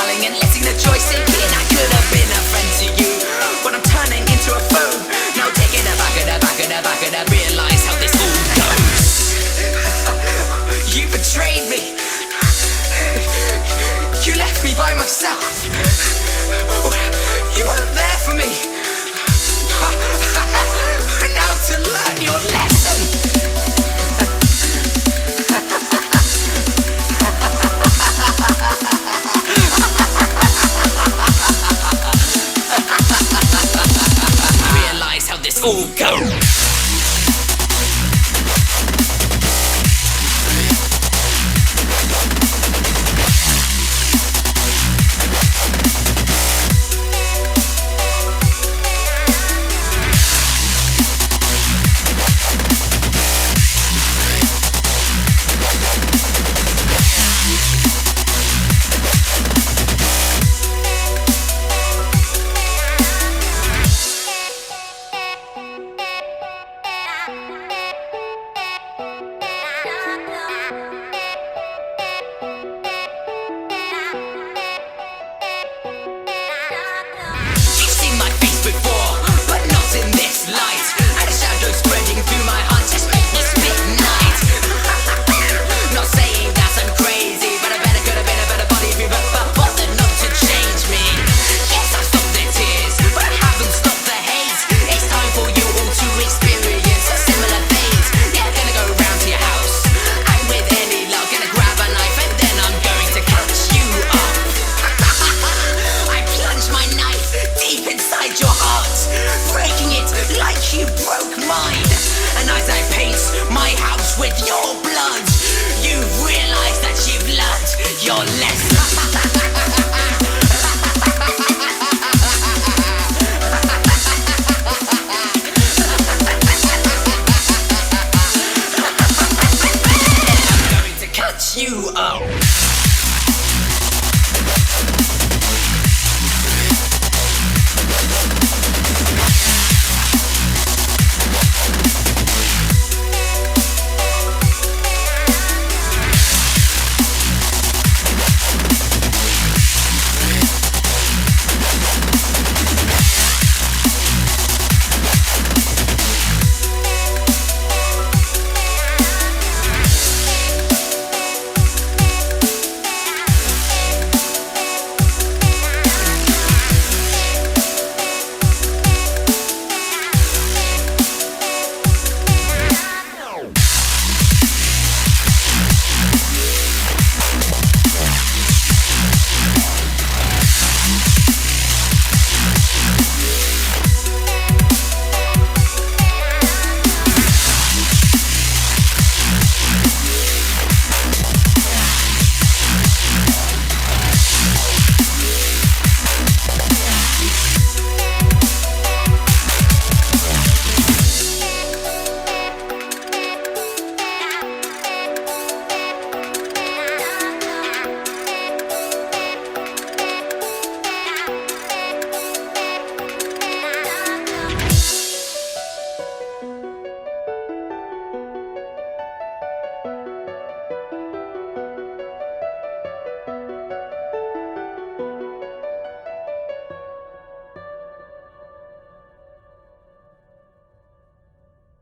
smiling and letting the joy sink in. I could have been a friend to you, but I'm turning into a foe. Now taking it back and back and back and I realize how this all goes. You betrayed me. You left me by myself. You weren't there for me. Now to learn your lesson.